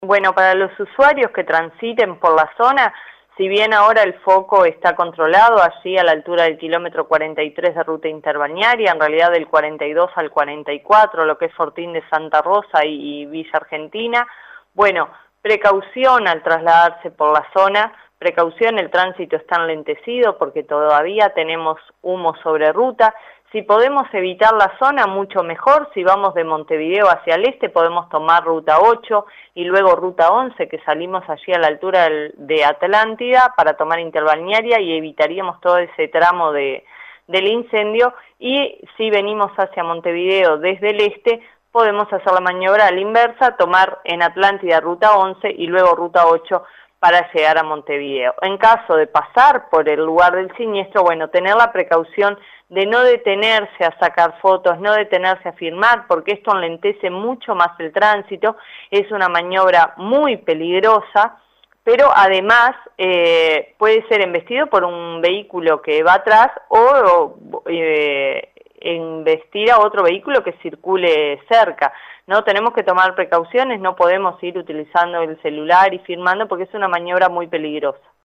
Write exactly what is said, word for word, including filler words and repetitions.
Bueno, para los usuarios que transiten por la zona, si bien ahora el foco está controlado allí a la altura del kilómetro cuarenta y tres de ruta interbalnearia, en realidad del cuarenta y dos al cuarenta y cuatro, lo que es Fortín de Santa Rosa y, y Villa Argentina, bueno, precaución al trasladarse por la zona, precaución, el tránsito está enlentecido porque todavía tenemos humo sobre ruta. Si podemos evitar la zona, mucho mejor. Si vamos de Montevideo hacia el este, podemos tomar ruta ocho y luego ruta once, que salimos allí a la altura del, de Atlántida para tomar interbalnearia y evitaríamos todo ese tramo de, del incendio. Y si venimos hacia Montevideo desde el este, podemos hacer la maniobra a la inversa, tomar en Atlántida ruta once y luego ruta ocho para llegar a Montevideo. En caso de pasar por el lugar del siniestro, bueno, tener la precaución de no detenerse a sacar fotos, no detenerse a filmar, porque esto enlentece mucho más el tránsito, es una maniobra muy peligrosa, pero además eh, puede ser embestido por un vehículo que va atrás o eh, embestir a otro vehículo que circule cerca, ¿no? Tenemos que tomar precauciones, no podemos ir utilizando el celular y filmando porque es una maniobra muy peligrosa.